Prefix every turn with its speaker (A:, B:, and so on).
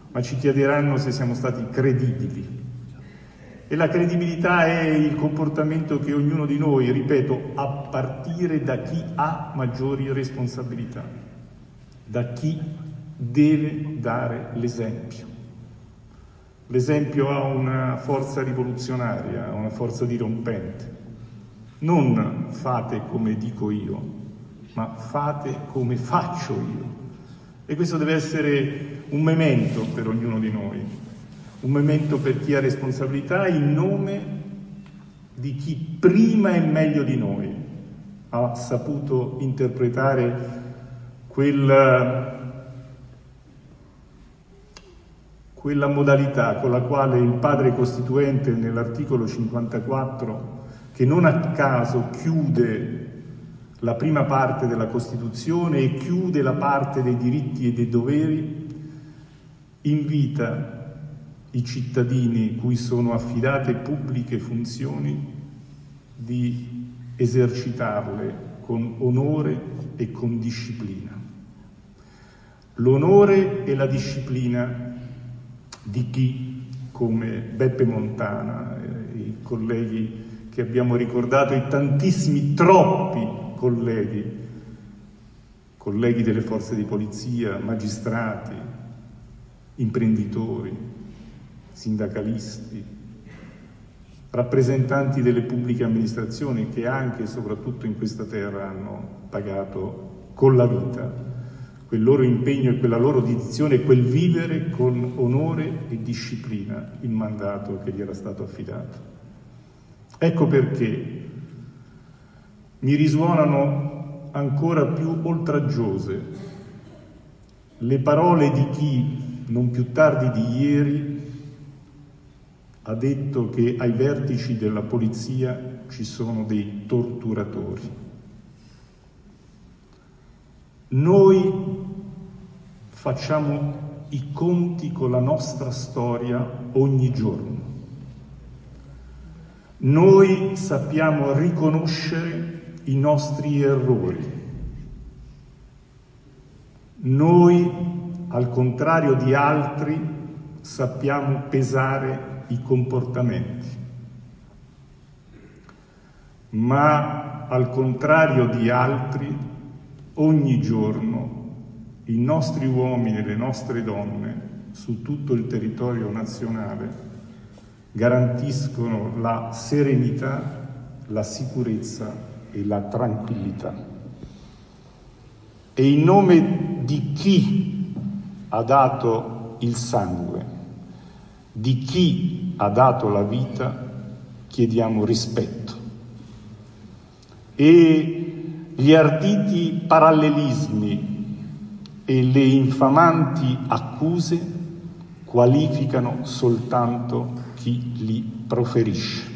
A: ma ci chiederanno se siamo stati credibili. E la credibilità è il comportamento che ognuno di noi, ripeto, a partire da chi ha maggiori responsabilità, da chi deve dare l'esempio. L'esempio ha una forza rivoluzionaria, ha una forza dirompente. Non fate come dico io, ma fate come faccio io. E questo deve essere un memento per ognuno di noi, un memento per chi ha responsabilità in nome di chi prima e meglio di noi ha saputo interpretare quella modalità con la quale il Padre Costituente nell'articolo 54, che non a caso chiude la prima parte della Costituzione e chiude la parte dei diritti e dei doveri, invita i cittadini cui sono affidate pubbliche funzioni di esercitarle con onore e con disciplina. L'onore e la disciplina di chi, come Beppe Montana, i colleghi che abbiamo ricordato, i tantissimi, troppi colleghi delle forze di polizia, magistrati, imprenditori, sindacalisti, rappresentanti delle pubbliche amministrazioni che anche e soprattutto in questa terra hanno pagato con la vita quel loro impegno e quella loro dedizione e quel vivere con onore e disciplina il mandato che gli era stato affidato. Ecco perché mi risuonano ancora più oltraggiose le parole di chi, non più tardi di ieri, ha detto che ai vertici della polizia ci sono dei torturatori. Noi facciamo i conti con la nostra storia ogni giorno. Noi sappiamo riconoscere i nostri errori. Noi, al contrario di altri, sappiamo pesare i comportamenti. Ma, al contrario di altri, ogni giorno i nostri uomini e le nostre donne su tutto il territorio nazionale garantiscono la serenità, la sicurezza e la tranquillità. E in nome di chi ha dato il sangue, di chi ha dato la vita, chiediamo rispetto. E gli arditi parallelismi e le infamanti accuse qualificano soltanto chi li proferisce.